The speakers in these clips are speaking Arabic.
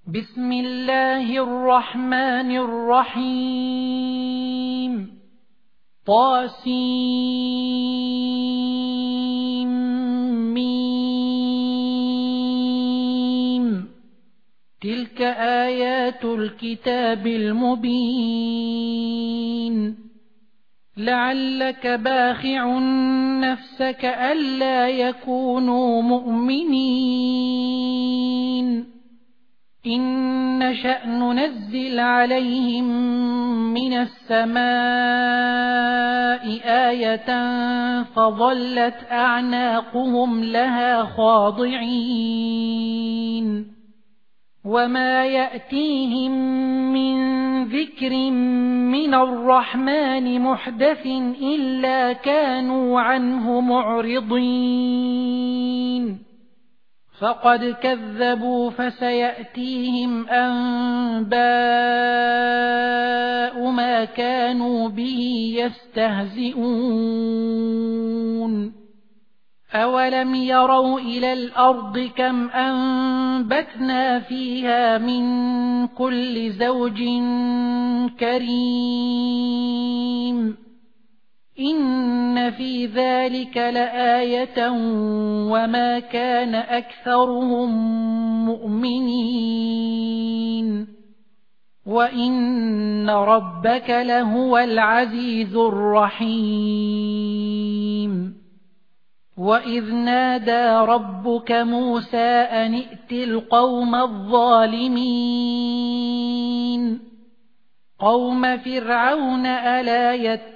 بسم الله الرحمن الرحيم طاسيم تلك آيات الكتاب المبين لعلك باخع نفسك ألا يكونوا مؤمنين إن نشأ ننزل عليهم من السماء آية فظلت أعناقهم لها خاضعين وما يأتيهم من ذكر من الرحمن محدث إلا كانوا عنه معرضين فقد كذبوا فسيأتيهم أنباء ما كانوا به يستهزئون أولم يروا إلى الأرض كم أنبتنا فيها من كل زوج كريم إن في ذلك لآية وما كان أكثرهم مؤمنين وإن ربك لهو العزيز الرحيم وإذ نادى ربك موسى أن ائت القوم الظالمين قوم فرعون ألا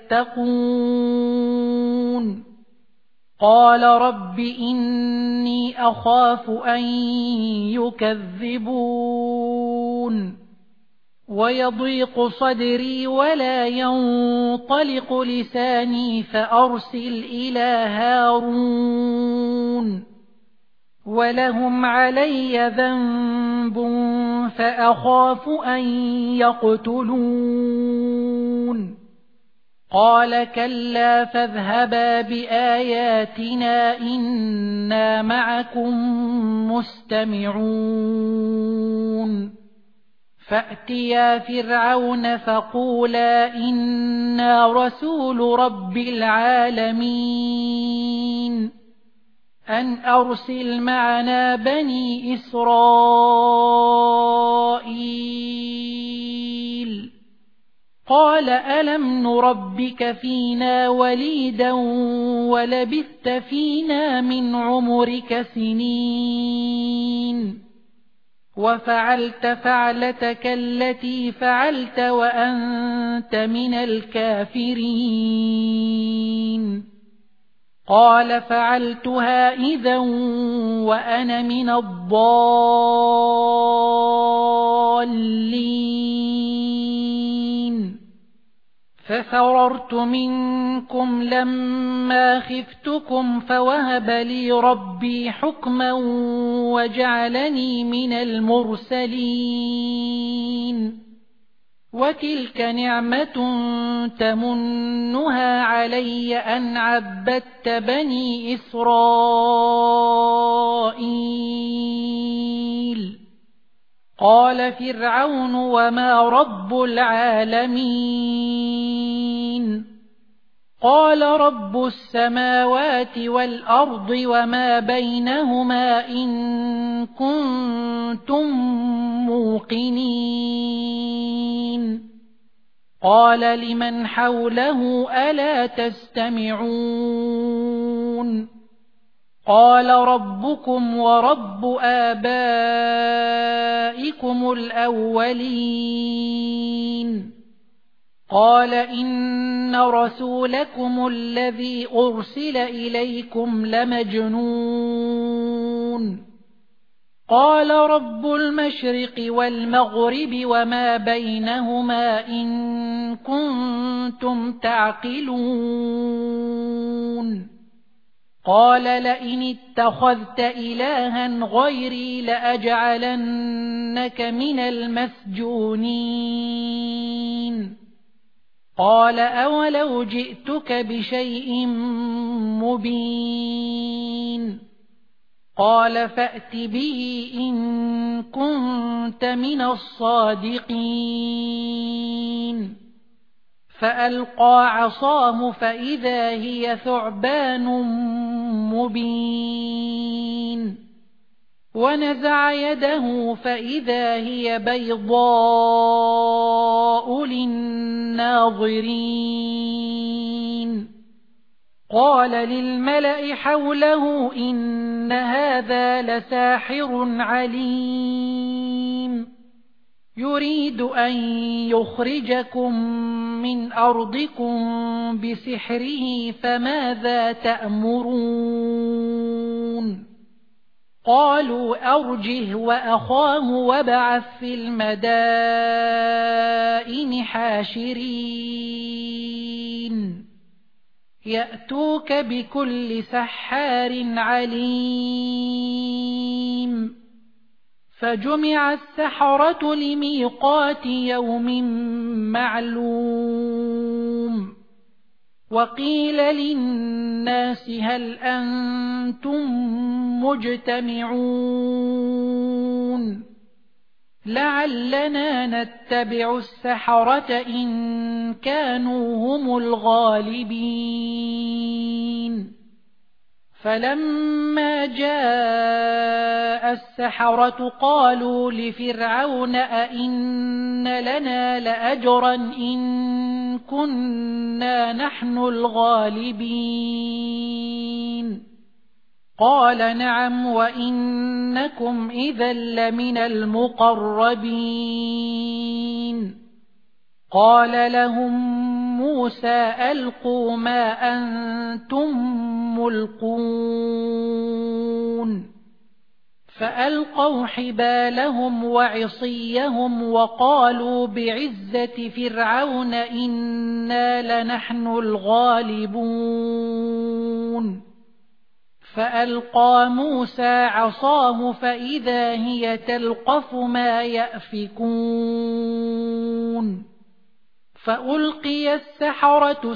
يتقون قال رب إني أخاف أن يكذبون ويضيق صدري ولا ينطلق لساني فأرسل إلى هارون ولهم علي ذنب فأخاف أن يقتلون قال كلا فاذهبا بآياتنا إنا معكم مستمعون فأتيا فرعون فقولا إنا رسول رب العالمين أن أرسل معنا بني إسرائيل قال ألم نربك فينا وليدا ولبثت فينا من عمرك سنين وفعلت فعلتك التي فعلت وأنت من الكافرين قال فعلتها إذا وأنا من الضالين ففررت منكم لما خفتكم فوهب لي ربي حكما وجعلني من المرسلين وتلك نعمة تمنها علي أن عبدت بني إسرائيل قال فرعون وما رب العالمين قال رب السماوات والأرض وما بينهما إن كنتم موقنين قال لمن حوله ألا تستمعون قال ربكم ورب آبائكم الأولين قال إن رسولكم الذي أرسل إليكم لمجنون قال رب المشرق والمغرب وما بينهما إن كنتم تعقلون قال لئن اتخذت إلها غيري لأجعلنك من المسجونين قال أولو جئتك بشيء مبين قال فأت به إن كنت من الصادقين فألقى عصاه فإذا هي ثعبان مبين ونزع يده فإذا هي بيضاء للناظرين قال للملأ حوله إن هذا لساحر عليم يريد أن يخرجكم من أرضكم بسحره فماذا تأمرون قالوا أرجه وأخاه وابعث في المدائن حاشرين يأتوك بكل سحار عليم فجمع السحرة لميقات يوم معلوم وقيل للناس هل أنتم مجتمعون لعلنا نتبع السحرة إن كانوا هم الغالبين فلما جاء السحرة قالوا لفرعون أئن لنا لأجرا إن كنا نحن الغالبين قال نعم وإنكم إذا لمن المقربين قال لهم موسى ألقوا ما أنتم ملقون فألقوا حبالهم وعصيهم وقالوا بعزة فرعون إنا لنحن الغالبون فألقى موسى عصاه فإذا هي تلقف ما يأفكون فألقي السحرة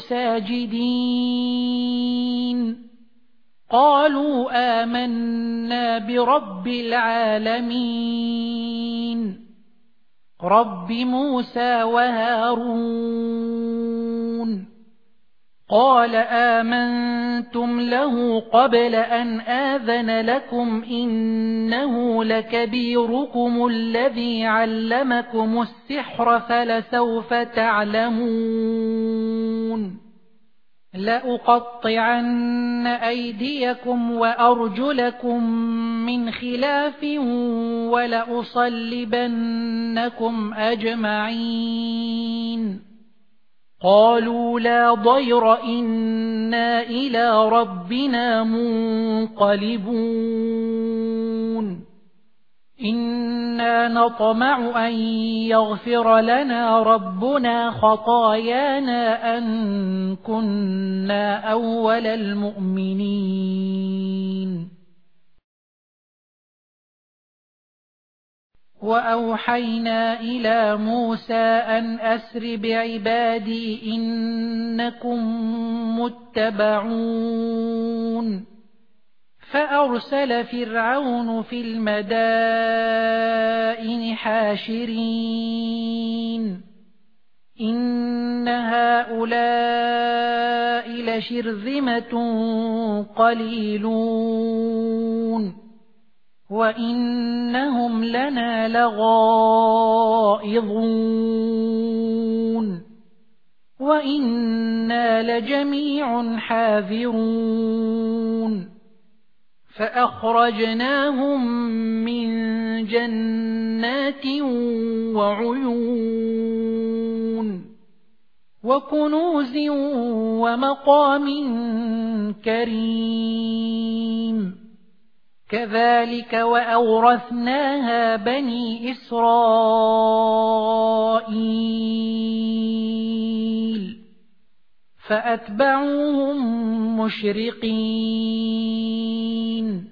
ساجدين قالوا آمنا برب العالمين رب موسى وهارون قال آمنتم له قبل أن آذن لكم إنه لكبيركم الذي علمكم السحر فلسوف تعلمون لأقطعن أيديكم وأرجلكم من خلاف ولأصلبنكم أجمعين قالوا لا ضير إنا إلى ربنا منقلبون إنا نطمع أن يغفر لنا ربنا خطايانا أن كنا أول المؤمنين وأوحينا إلى موسى أن أسر بعبادي إنكم متبعون فأرسل فرعون في المدائن حاشرين إن هؤلاء لشرذمة قليلون وإنهم لنا لغائظون وإنا لجميع حاذرون فأخرجناهم من جنات وعيون وكنوز ومقام كريم كذلك وأورثناها بني إسرائيل فأتبعوهم مشرقين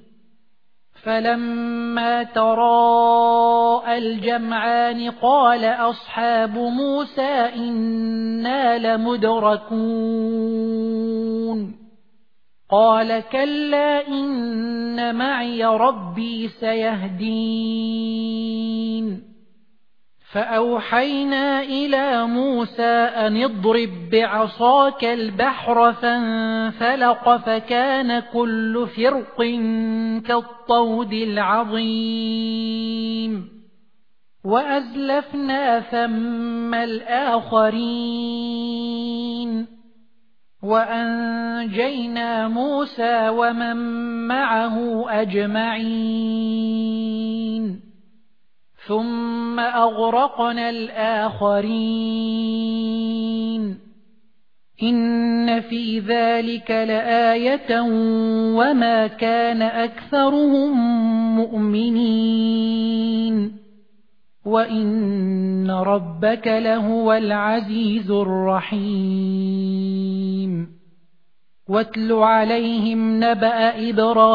فلما تراءى الجمعان قال أصحاب موسى إنا لمدركون قال كلا إن معي ربي سيهدين فأوحينا إلى موسى أن اضرب بعصاك البحر فانفلق فكان كل فرق كالطود العظيم وأزلفنا ثم الآخرين وأنجينا موسى ومن معه أجمعين ثم أغرقنا الآخرين إن في ذلك لآية وما كان أكثرهم مؤمنين وإن ربك لهو العزيز الرحيم واتل عليهم نبأ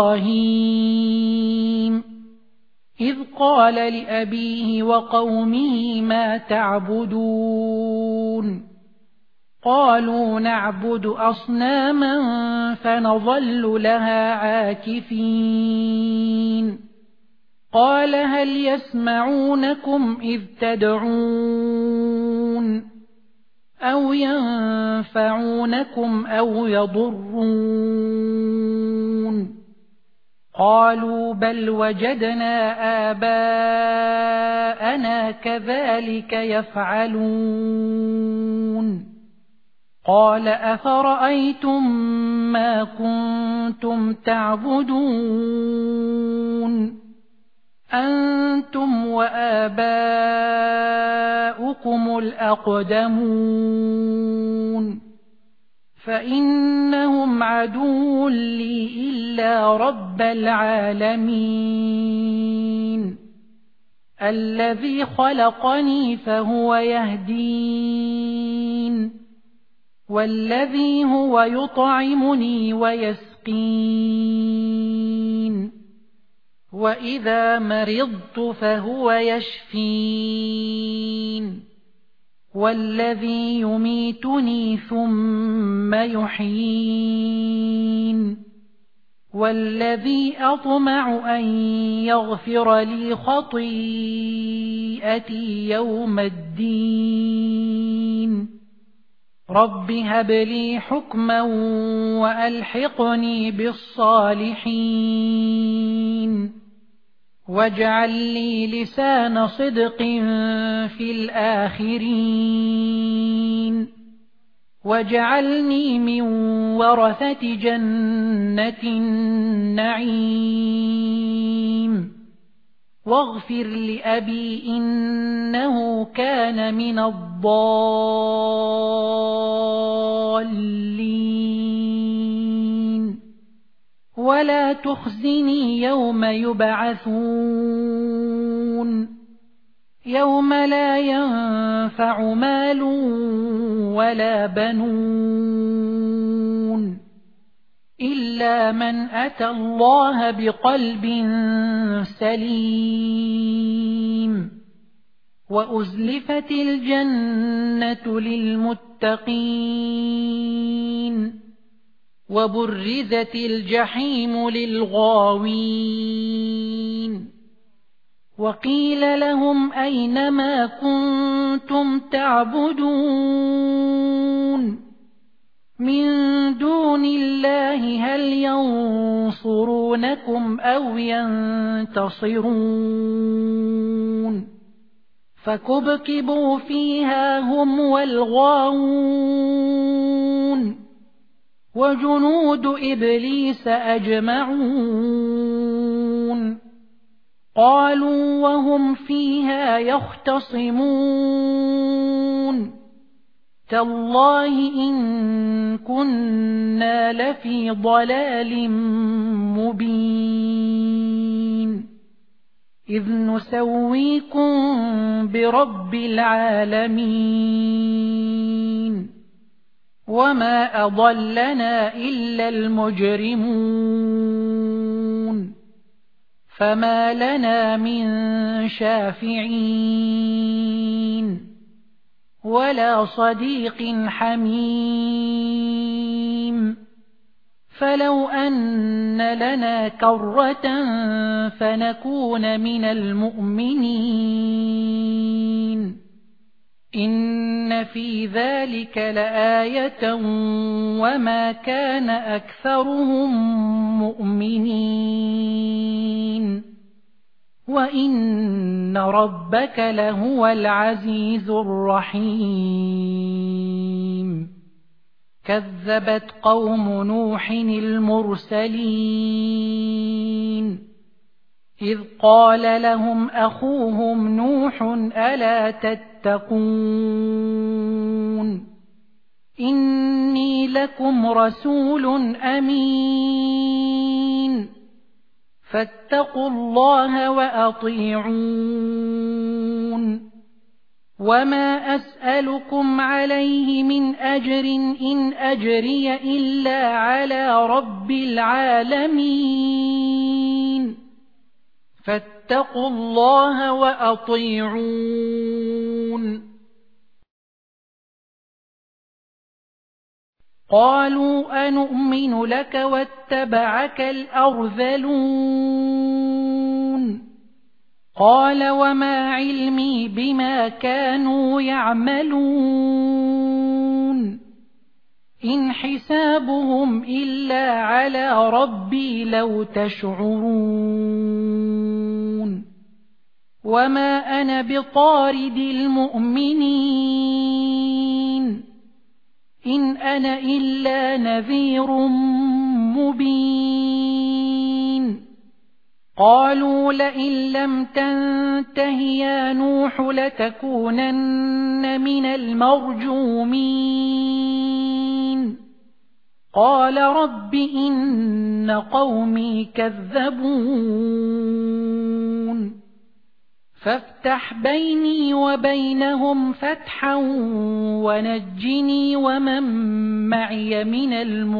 إبراهيم إذ قال لأبيه وقومه ما تعبدون قالوا نعبد أصناما فنظل لها عاكفين قال هل يسمعونكم إذ تدعون أو ينفعونكم أو يضرون قالوا بل وجدنا آباءنا كذلك يفعلون قال أفرأيتم ما كنتم تعبدون أنتم وآباؤكم الأقدمون فإنهم عدو لي إلا رب العالمين الذي خلقني فهو يهدين والذي هو يطعمني ويسقين وإذا مرضت فهو يشفين والذي يميتني ثم يحيين والذي أطمع أن يغفر لي خطيئتي يوم الدين رب هب لي حكما وألحقني بالصالحين واجعل لي لسان صدق في الآخرين واجعلني من ورثة جنة النعيم واغفر لأبي إنه كان من الضالين ولا تخزني يوم يبعثون يوم لا ينفع مال ولا بنون إلا من أتى الله بقلب سليم وأزلفت الجنة للمتقين وبرزت الجحيم للغاوين وقيل لهم أين ما كنتم تعبدون من دون الله هل ينصرونكم أو ينتصرون فكبكبوا فيها هم والغاوون وجنود إبليس أجمعون قالوا وهم فيها يختصمون تالله إن كنا لفي ضلال مبين إذ نسويكم برب العالمين وما أضلنا إلا المجرمون فما لنا من شافعين ولا صديق حميم فلو أن لنا كرة فنكون من المؤمنين إن في ذلك لآية وما كان أكثرهم مؤمنين وإن ربك لهو العزيز الرحيم كذبت قوم نوح المرسلين إذ قال لهم أخوهم نوح ألا تتقون إني لكم رسول أمين فاتقوا الله وأطيعون وما أسألكم عليه من أجر إن أجري إلا على رب العالمين فاتقوا الله وأطيعون قالوا أنؤمن لك واتبعك الأرذلون قال وما علمي بما كانوا يعملون إن حسابهم إلا على ربي لو تشعرون وما أنا بطارد المؤمنين إن أنا إلا نذير مبين قالوا لئن لم تنته يا نوح لتكونن من المرجومين قال رب إن قومي كذبون فافتح بيني وبينهم فتحا ونجني ومن معي من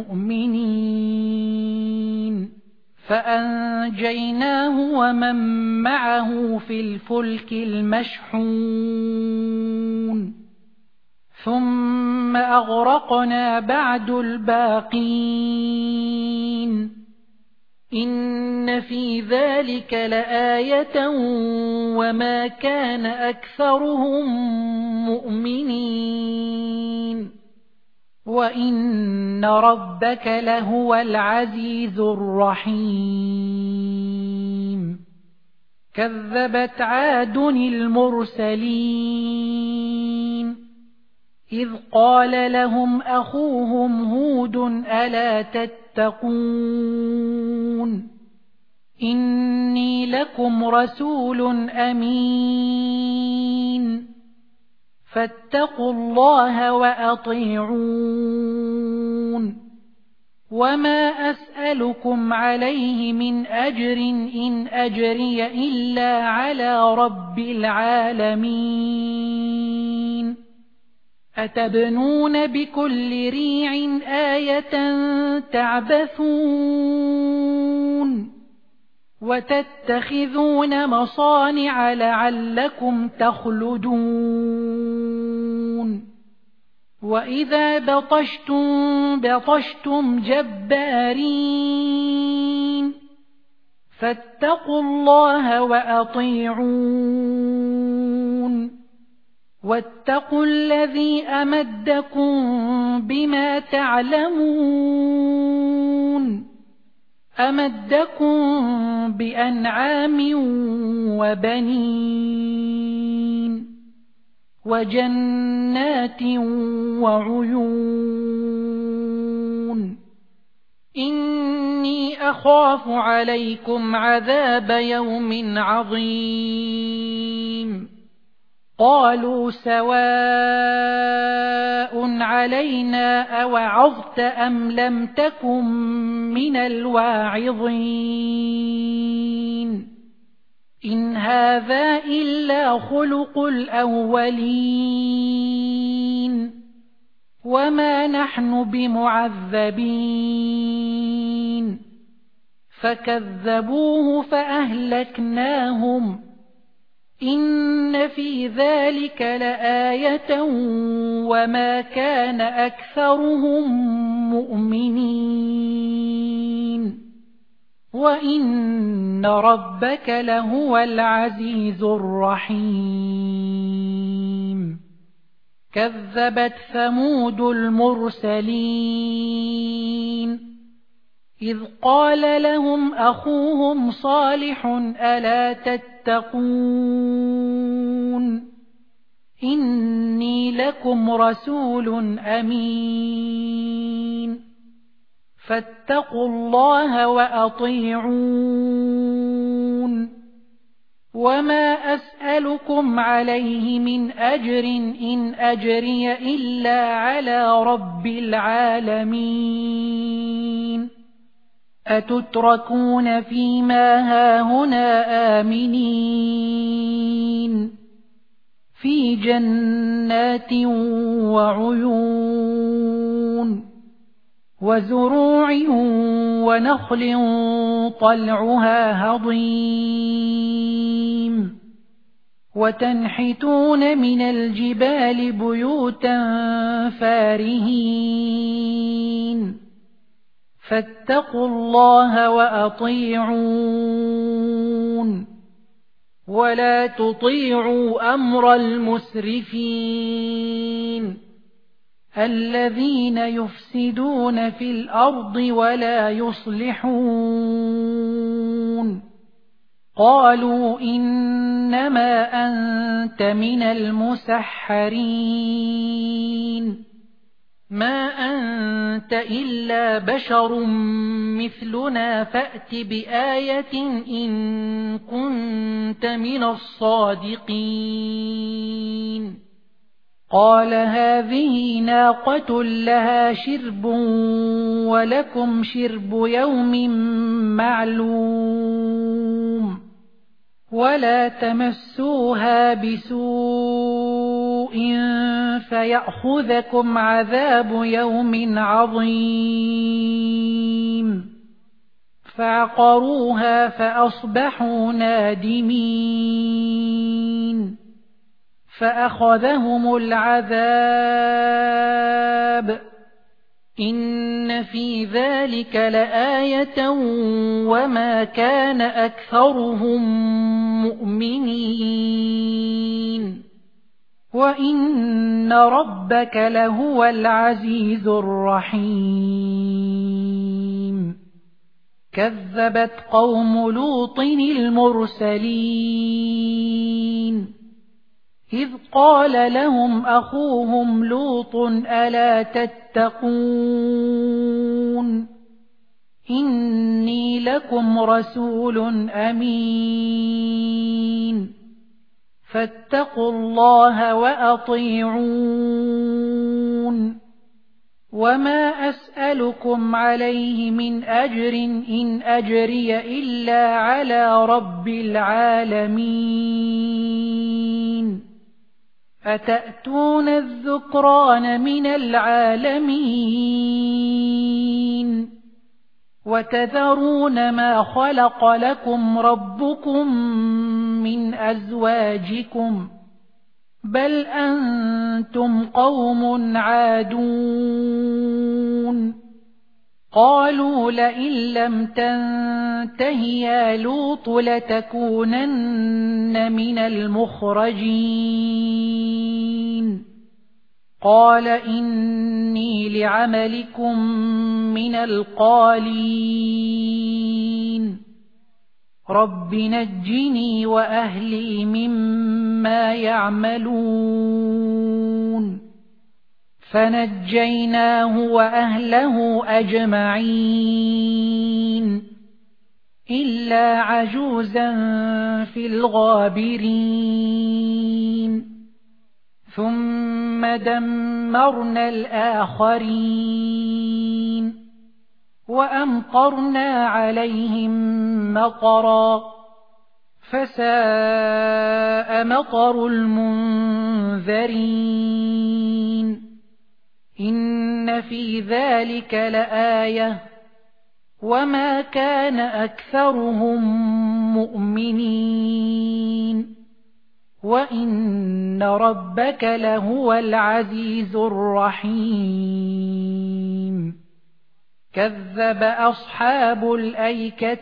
المؤمنين فأنجيناه ومن معه في الفلك المشحون ثم أغرقنا بعد الباقين إن في ذلك لآية وما كان أكثرهم مؤمنين وإن ربك لهو العزيز الرحيم كذبت عاد المرسلين إذ قال لهم أخوهم هود ألا تتقون إني لكم رسول أمين فاتقوا الله وأطيعون وما أسألكم عليه من أجر إن أجري إلا على رب العالمين أتبنون بكل ريع آية تعبثون وتتخذون مصانع لعلكم تخلدون وإذا بطشتم جبارين فاتقوا الله وأطيعون واتقوا الذي أمدكم بما تعلمون أمدكم بأنعام وبنين وجنات وعيون إني أخاف عليكم عذاب يوم عظيم قالوا سواء علينا أوعظت أم لم تكن من الواعظين إن هذا إلا خلق الأولين وما نحن بمعذبين فكذبوه فأهلكناهم إن إن في ذلك لآية وما كان أكثرهم مؤمنين وإن ربك لهو العزيز الرحيم كذبت ثمود المرسلين إذ قال لهم أخوهم صالح ألا تتقون إني لكم رسول أمين فاتقوا الله وأطيعون وما أسألكم عليه من أجر إن أجري إلا على رب العالمين أتتركون فيما هاهنا آمنين في جنات وعيون وزروع ونخل طلعها هضيم وتنحتون من الجبال بيوتا فارهين فاتقوا الله وأطيعون ولا تطيعوا أمر المسرفين الذين يفسدون في الأرض ولا يصلحون قالوا إنما أنت من المسحرين ما أنت إلا بشر مثلنا فأت بآية إن كنت من الصادقين قال هذه ناقة لها شرب ولكم شرب يوم معلوم ولا تمسوها بسوء فيأخذكم عذاب يوم عظيم فعقروها فأصبحوا نادمين فأخذهم العذاب إن في ذلك لآية وما كان أكثرهم مؤمنين وإن ربك لهو العزيز الرحيم كذبت قوم لوط المرسلين إذ قال لهم أخوهم لوط ألا تتقون إني لكم رسول أمين فاتقوا الله وأطيعون وما أسألكم عليه من أجر إن أجري إلا على رب العالمين أتأتون الذكران من العالمين وتذرون ما خلق لكم ربكم من أزواجكم بل أنتم قوم عادون قالوا لئن لم تنته يا لوط لتكونن من المخرجين قال إني لعملكم من القالين رب نجني وأهلي مما يعملون فنجيناه وأهله أجمعين إلا عجوزا في الغابرين ثم دمرنا الآخرين وأمطرنا عليهم مطرا فساء مطر المنذرين إن في ذلك لآية وما كان أكثرهم مؤمنين وإن ربك لهو العزيز الرحيم كذب أصحاب الأيكة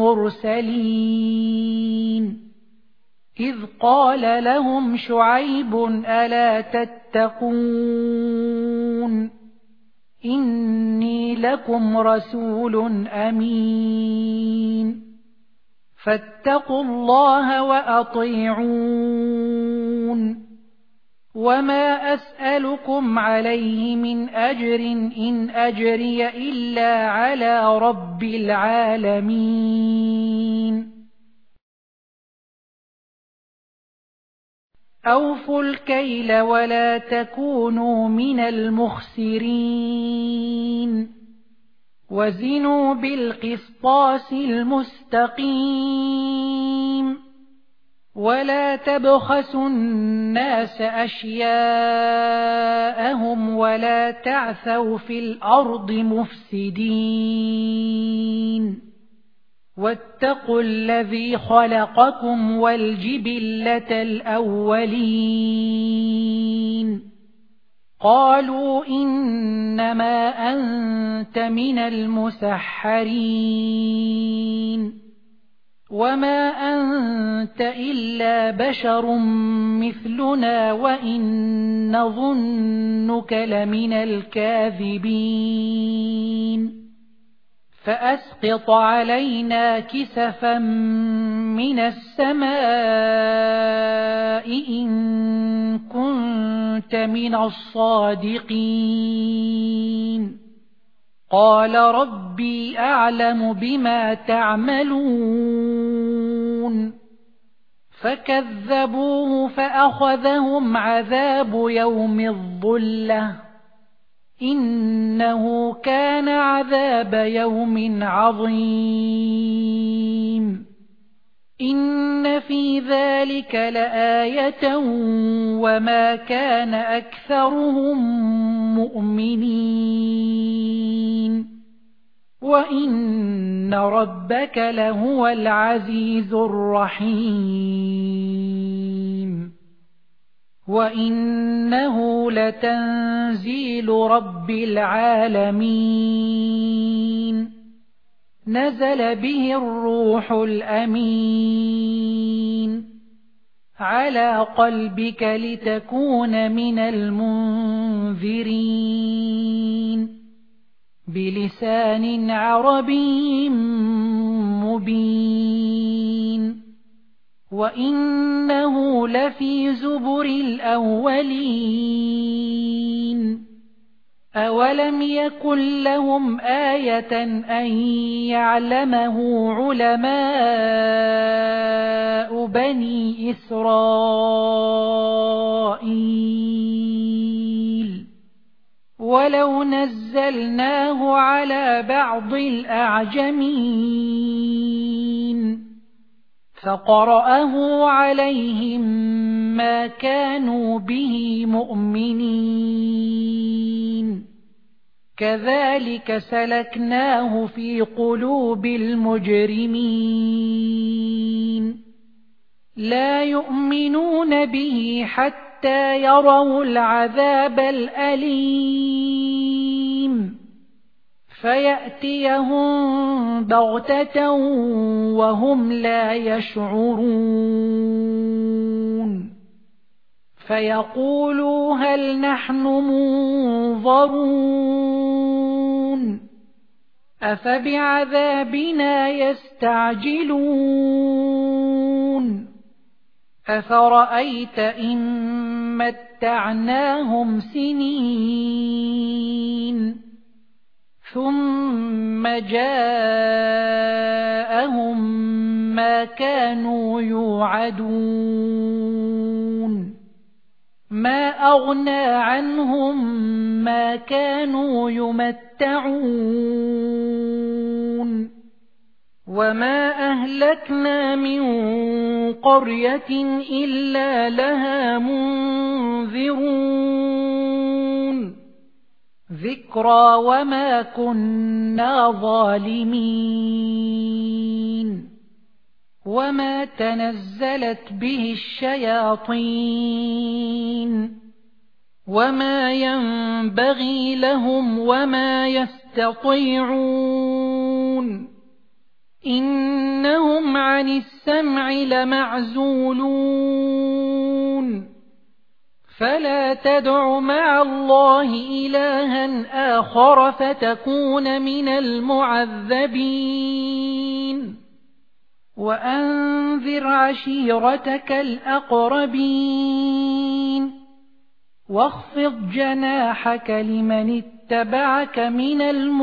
المرسلين إذ قال لهم شعيب ألا تتقون إني لكم رسول أمين فاتقوا الله وأطيعون وما أسألكم عليه من أجر إن أجري إلا على رب العالمين أوفوا الكيل ولا تكونوا من المخسرين وزنوا بالقسطاس المستقيم ولا تبخسوا الناس أشياءهم ولا تعثوا في الأرض مفسدين واتقوا الذي خلقكم والجبلة الأولين قالوا إنما أنت من المسحرين وما أنت إلا بشر مثلنا وإن نظنك لمن الكاذبين فأسقط علينا كسفا من السماء إن كنت من الصادقين قال ربي أعلم بما تعملون فكذبوه فأخذهم عذاب يوم الظلة إنه كان عذاب يوم عظيم إن في ذلك لآية وما كان أكثرهم مؤمنين وإن ربك لهو العزيز الرحيم وإنه لتنزيل رب العالمين نزل به الروح الأمين على قلبك لتكون من المنذرين بلسان عربي مبين وإنه لفي زبر الأولين أولم يكن لهم آية أن يعلمه علماء بني إسرائيل ولو نزلناه على بعض الأعجمين فقرأه عليهم ما كانوا به مؤمنين كذلك سلكناه في قلوب المجرمين لا يؤمنون به حتى يروا العذاب الأليم فيأتيهم بغتة وهم لا يشعرون فيقولوا هل نحن منظرون أفبعذابنا يستعجلون أفرأيت إن متعناهم سنين ثم جاءهم ما كانوا يوعدون ما أغنى عنهم ما كانوا يمتعون وما أهلكنا من قرية إلا لها منذرون ذكرى وما كنا ظالمين وما تنزلت به الشياطين وما ينبغي لهم وما يستطيعون إنهم عن السمع لمعزولون فلا تدع مع الله إلها آخر فتكون من المعذبين وأنذر عشيرتك الأقربين واخفض جناحك لمن اتبعك من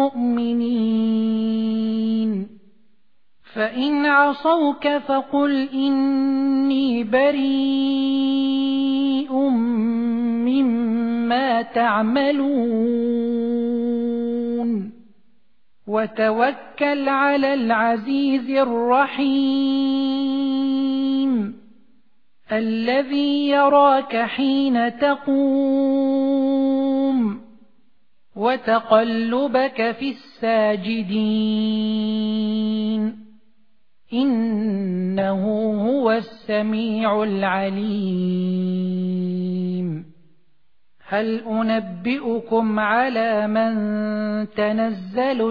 المؤمنين فإن عصوك فقل إني بريء مما تعملون وتوكل على العزيز الرحيم الذي يراك حين تقوم وتقلبك في الساجدين إنه هو السميع العليم هل أنبئكم على من تنزل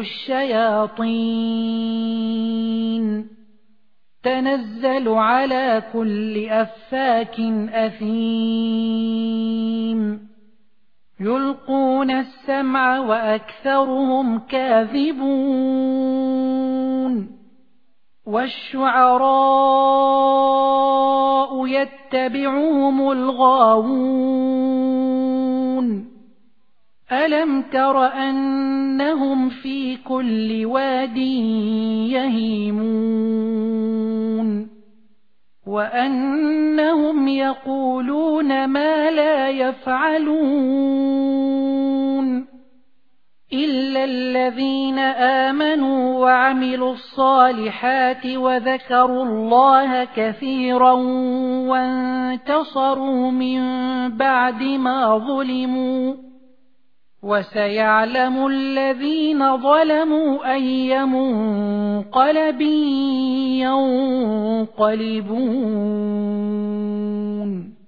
الشياطين تنزل على كل أفاك أثيم يلقون السمع وأكثرهم كاذبون والشعراء يتبعهم الغاوون ألم تر أنهم في كل واد يهيمون وأنهم يقولون ما لا يفعلون إلا الذين آمنوا وعملوا الصالحات وذكروا الله كثيرا وانتصروا من بعد ما ظلموا وسيعلم الذين ظلموا أي منقلب ينقلبون